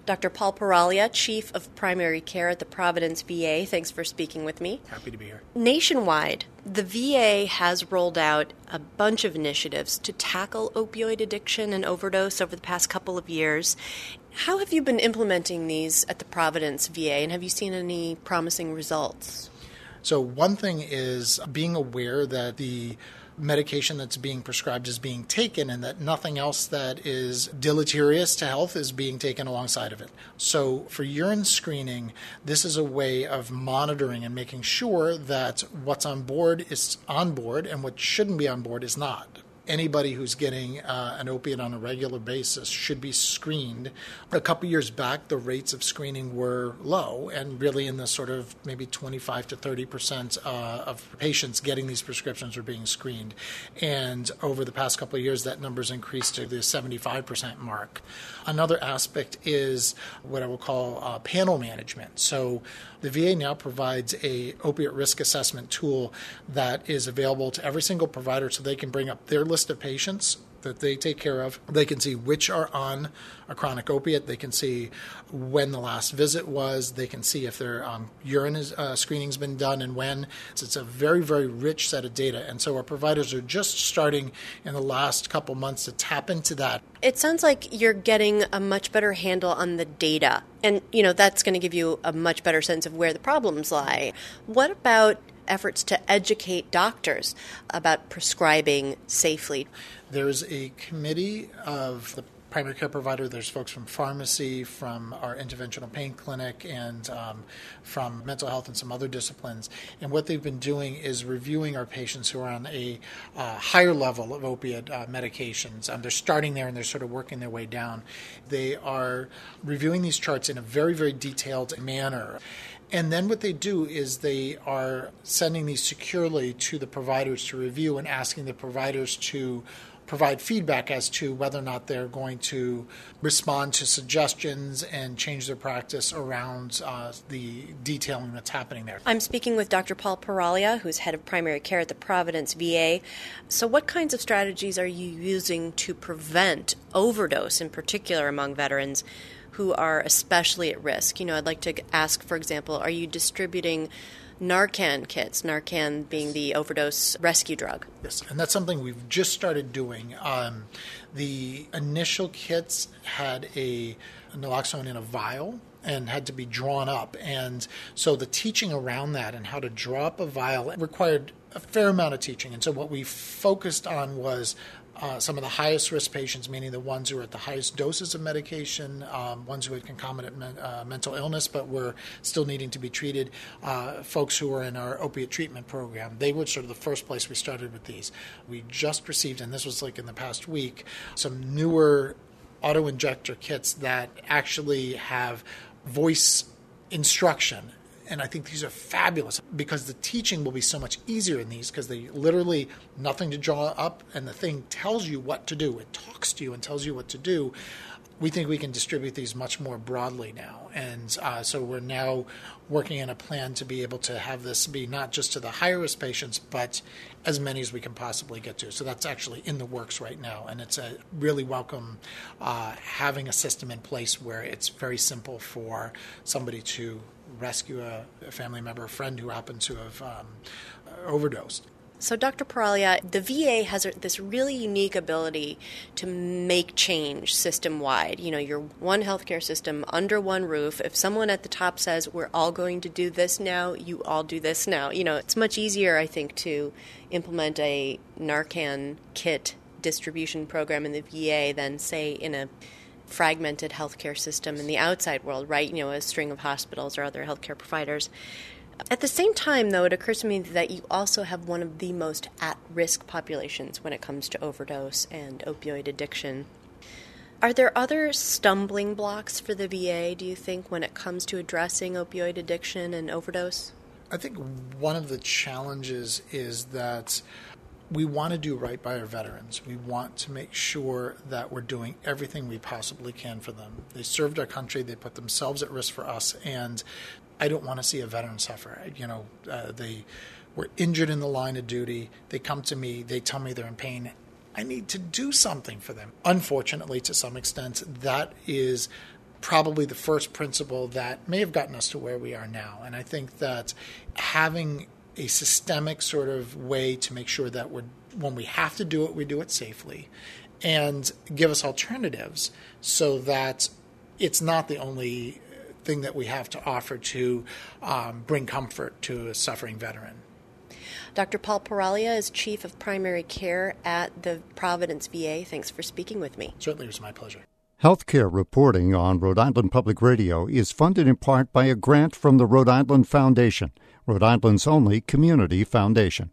Dr. Paul Paralia, Chief of Primary Care at the Providence VA. Thanks for speaking with me. Happy to be here. Nationwide, the VA has rolled out a bunch of initiatives to tackle opioid addiction and overdose over the past couple of years. How have you been implementing these at the Providence VA, and have you seen any promising results? So one thing is being aware that the medication that's being prescribed is being taken and that nothing else that is deleterious to health is being taken alongside of it. So for urine screening, this is a way of monitoring and making sure that what's on board is on board and what shouldn't be on board is not. Anybody who's getting an opiate on a regular basis should be screened. A couple years back, the rates of screening were low, and really in the sort of maybe 25 to 30% of patients getting these prescriptions were being screened. And over the past couple of years, that number's increased to the 75% mark. Another aspect is what I will call panel management. So the VA now provides a opiate risk assessment tool that is available to every single provider so they can bring up their list of patients that they take care of. They can see which are on a chronic opiate. They can see when the last visit was. They can see if their urine screening's been done and when. So it's a very, very rich set of data. And so our providers are just starting in the last couple months to tap into that. It sounds like you're getting a much better handle on the data. And, that's going to give you a much better sense of where the problems lie. What about efforts to educate doctors about prescribing safely? There's a committee of the primary care provider. There's folks from pharmacy, from our interventional pain clinic, and from mental health and some other disciplines. And what they've been doing is reviewing our patients who are on a higher level of opiate medications. They're starting there and they're sort of working their way down. They are reviewing these charts in a very, very detailed manner. And then what they do is they are sending these securely to the providers to review and asking the providers to provide feedback as to whether or not they're going to respond to suggestions and change their practice around the detailing that's happening there. I'm speaking with Dr. Paul Paralia, who's head of primary care at the Providence VA. So what kinds of strategies are you using to prevent overdose, in particular among veterans who are especially at risk? I'd like to ask, for example, are you distributing Narcan kits, Narcan being the overdose rescue drug? Yes, and that's something we've just started doing. The initial kits had a naloxone in a vial and had to be drawn up. And so the teaching around that and how to draw up a vial required a fair amount of teaching. And so what we focused on was some of the highest risk patients, meaning the ones who are at the highest doses of medication, ones who had concomitant mental illness but were still needing to be treated, folks who were in our opiate treatment program. They were sort of the first place we started with these. We just received, and this was like in the past week, some newer auto-injector kits that actually have voice instruction. And I think these are fabulous because the teaching will be so much easier in these because they literally nothing to draw up and the thing tells you what to do. It talks to you and tells you what to do. We think we can distribute these much more broadly now. And so we're now working on a plan to be able to have this be not just to the higher risk patients, but as many as we can possibly get to. So that's actually in the works right now. And it's a really welcome having a system in place where it's very simple for somebody to rescue a family member, a friend who happened to have overdosed. So, Dr. Paralia, the VA has this really unique ability to make change system-wide. You're one healthcare system under one roof. If someone at the top says, we're all going to do this now, you all do this now. It's much easier, I think, to implement a Narcan kit distribution program in the VA than, say, in a fragmented healthcare system in the outside world, right? A string of hospitals or other healthcare providers. At the same time, though, it occurs to me that you also have one of the most at-risk populations when it comes to overdose and opioid addiction. Are there other stumbling blocks for the VA, do you think, when it comes to addressing opioid addiction and overdose? I think one of the challenges is that we want to do right by our veterans. We want to make sure that we're doing everything we possibly can for them. They served our country. They put themselves at risk for us, and I don't want to see a veteran suffer. They were injured in the line of duty. They come to me. They tell me they're in pain. I need to do something for them. Unfortunately, to some extent, that is probably the first principle that may have gotten us to where we are now. And I think that having a systemic sort of way to make sure that when we have to do it, we do it safely, and give us alternatives so that it's not the only thing that we have to offer to bring comfort to a suffering veteran. Dr. Paul Paralia is Chief of Primary Care at the Providence VA. Thanks for speaking with me. Certainly, it was my pleasure. Healthcare reporting on Rhode Island Public Radio is funded in part by a grant from the Rhode Island Foundation, Rhode Island's only community foundation.